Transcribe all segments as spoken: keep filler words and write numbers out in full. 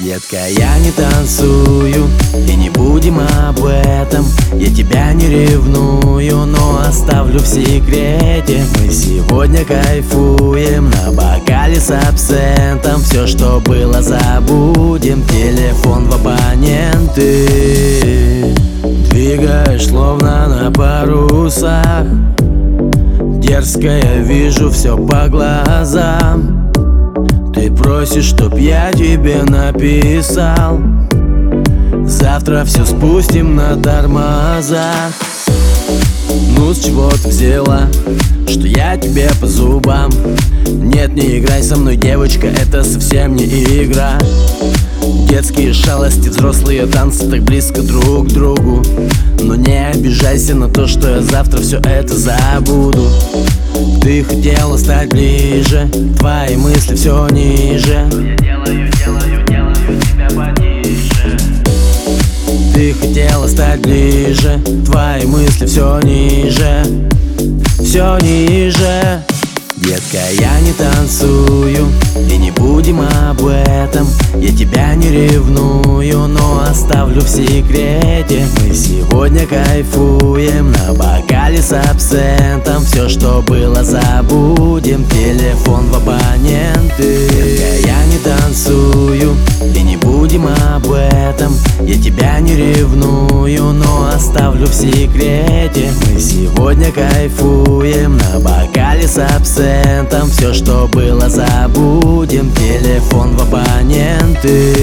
Детка, я не танцую, и не будем об этом. Я тебя не ревную, но оставлю в секрете. Мы сегодня кайфуем на бокале с абсентом. Все, что было, забудем, телефон в абоненты. Двигаешь словно на парусах, дерзкая, вижу все по глазам. Ты просишь, чтоб я тебе написал. Завтра все спустим на тормозах. Ну с чего ты взяла, что я тебе по зубам? Нет, не играй со мной, девочка, это совсем не игра. Детские шалости, взрослые танцы так близко друг к другу. Но не обижайся на то, что я завтра все это забуду. Ты хотела стать ближе, твои мысли все ниже. Но я делаю, делаю, делаю тебя пониже. Ты хотела стать ближе, твои мысли все ниже, все ниже. Детка, я не танцую, и не будем об этом. Я тебя не ревную, но оставлю в секрете. Мы сегодня кайфуем на бокале с абсентом. Все, что было, забудем, телефон в абоненты. Детка, я не танцую, и не будем об этом. Я тебя не ревную, но оставлю в секрете. Мы сегодня кайфуем на бокале с абсентом. Все, что было, забудем, телефон в абоненты.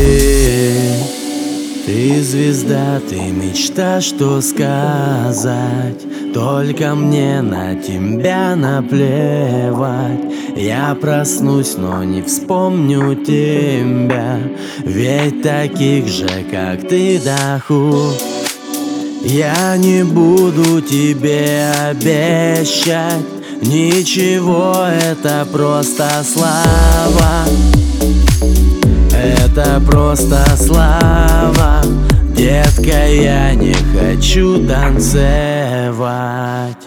Ты звезда, ты мечта, что сказать? Только мне на тебя наплевать. Я проснусь, но не вспомню тебя, ведь таких же, как ты, доху. Я не буду тебе обещать ничего, это просто слава. Это просто слава. Детка, я не хочу танцевать.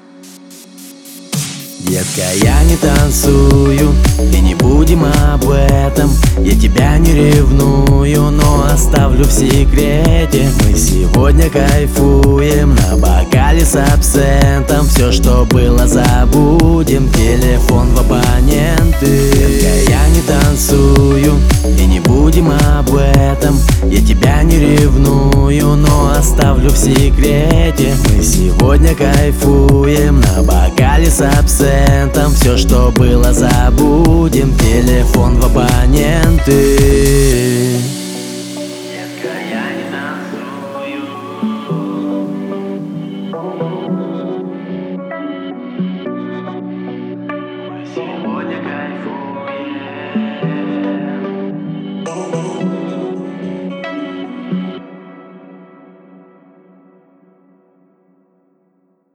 Детка, я не танцую, и не будем об этом. Я тебя не ревную, но оставлю в секрете. Мы сегодня кайфуем на бокале с абсентом. Все, что было, забудем, телефон в абоненты. Детка, я не танцую, и не будем об этом. Я тебя не ревную, но оставлю в секрете. Мы сегодня кайфуем на бокале с абсентом. Все, что было, забудем, телефон в абоненты.